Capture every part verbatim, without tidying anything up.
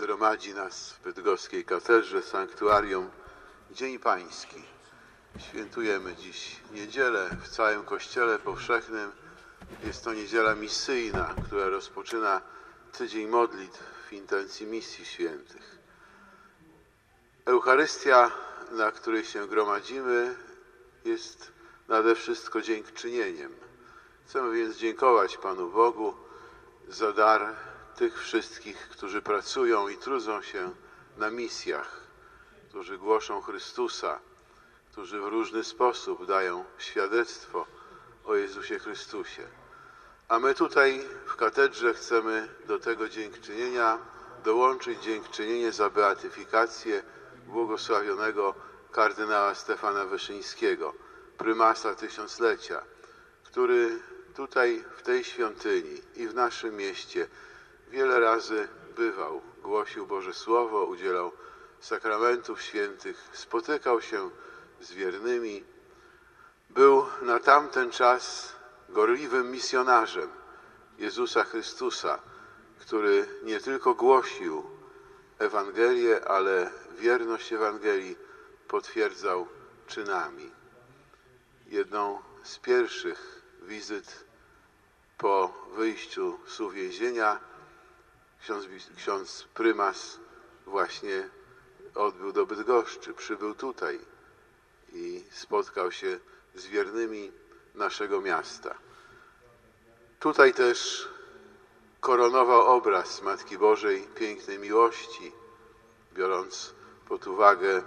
gromadzi nas w bydgoskiej katedrze, sanktuarium, Dzień Pański. Świętujemy dziś niedzielę w całym Kościele Powszechnym. Jest to niedziela misyjna, która rozpoczyna tydzień modlitw w intencji misji świętych. Eucharystia, na której się gromadzimy, jest nade wszystko dziękczynieniem. Chcemy więc dziękować Panu Bogu za dar tych wszystkich, którzy pracują i trudzą się na misjach, którzy głoszą Chrystusa, którzy w różny sposób dają świadectwo o Jezusie Chrystusie. A my tutaj w katedrze chcemy do tego dziękczynienia dołączyć dziękczynienie za beatyfikację błogosławionego kardynała Stefana Wyszyńskiego, prymasa tysiąclecia, który tutaj w tej świątyni i w naszym mieście wiele razy bywał, głosił Boże Słowo, udzielał sakramentów świętych, spotykał się z wiernymi. Był na tamten czas gorliwym misjonarzem Jezusa Chrystusa, który nie tylko głosił Ewangelię, ale wierność Ewangelii potwierdzał czynami. Jedną z pierwszych wizyt po wyjściu z uwięzienia ksiądz, ksiądz prymas właśnie odbył do Bydgoszczy, przybył tutaj i spotkał się z wiernymi naszego miasta. Tutaj też koronował obraz Matki Bożej Pięknej Miłości, biorąc pod uwagę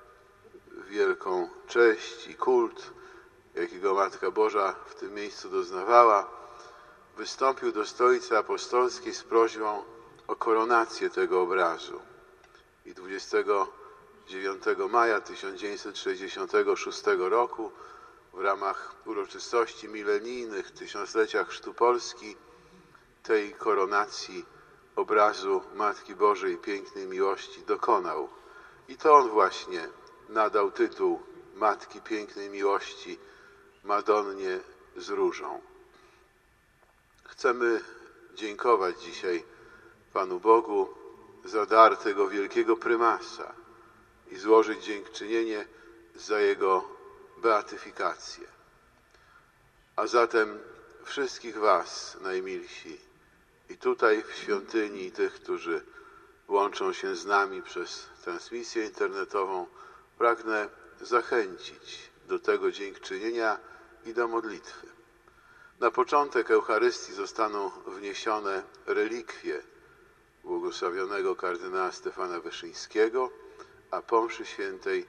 wielką cześć i kult, jakiego Matka Boża w tym miejscu doznawała, wystąpił do Stolicy Apostolskiej z prośbą o koronację tego obrazu. I dwudziestego dziewiątego maja tysiąc dziewięćset sześćdziesiątego szóstego roku w ramach uroczystości milenijnych tysiąclecia Chrztu Polski tej koronacji obrazu Matki Bożej Pięknej Miłości dokonał. I to on właśnie nadał tytuł Matki Pięknej Miłości Madonnie z różą. Chcemy dziękować dzisiaj Panu Bogu za dar tego wielkiego prymasa i złożyć dziękczynienie za jego beatyfikację. A zatem wszystkich was, najmilsi, i tutaj w świątyni, i tych, którzy łączą się z nami przez transmisję internetową, pragnę zachęcić do tego dziękczynienia i do modlitwy. Na początek Eucharystii zostaną wniesione relikwie błogosławionego kardynała Stefana Wyszyńskiego, a po mszy świętej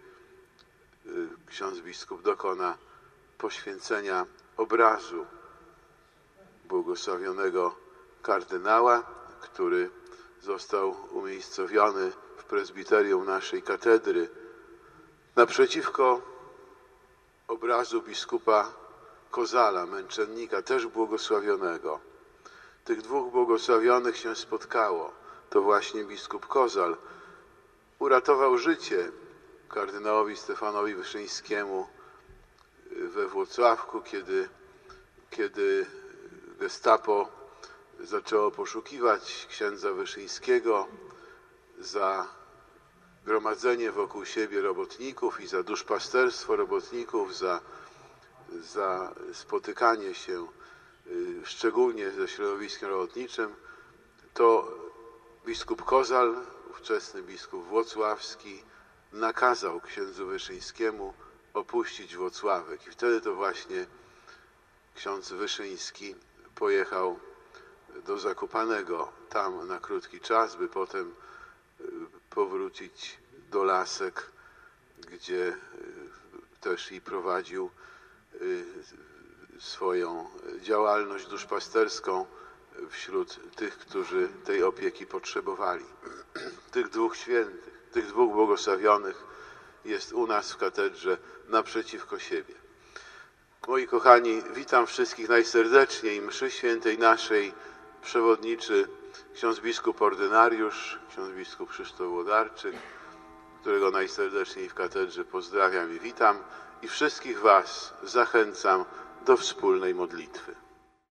ksiądz biskup dokona poświęcenia obrazu błogosławionego kardynała, który został umiejscowiony w prezbiterium naszej katedry naprzeciwko obrazu biskupa Kozala, męczennika, też błogosławionego. Tych dwóch błogosławionych się spotkało. To właśnie biskup Kozal uratował życie kardynałowi Stefanowi Wyszyńskiemu we Włocławku, kiedy, kiedy gestapo zaczęło poszukiwać księdza Wyszyńskiego za gromadzenie wokół siebie robotników i za duszpasterstwo robotników, za, za spotykanie się szczególnie ze środowiskiem robotniczym, to biskup Kozal, ówczesny biskup włocławski, nakazał księdzu Wyszyńskiemu opuścić Włocławek. I wtedy to właśnie ksiądz Wyszyński pojechał do Zakopanego tam na krótki czas, by potem powrócić do Lasek, gdzie też i prowadził swoją działalność duszpasterską wśród tych, którzy tej opieki potrzebowali. Tych dwóch świętych, tych dwóch błogosławionych jest u nas w katedrze naprzeciwko siebie. Moi kochani, witam wszystkich najserdeczniej. Mszy świętej naszej przewodniczy ksiądz biskup ordynariusz, ksiądz biskup Krzysztof Włodarczyk, którego najserdeczniej w katedrze pozdrawiam i witam, i wszystkich was zachęcam do wspólnej modlitwy.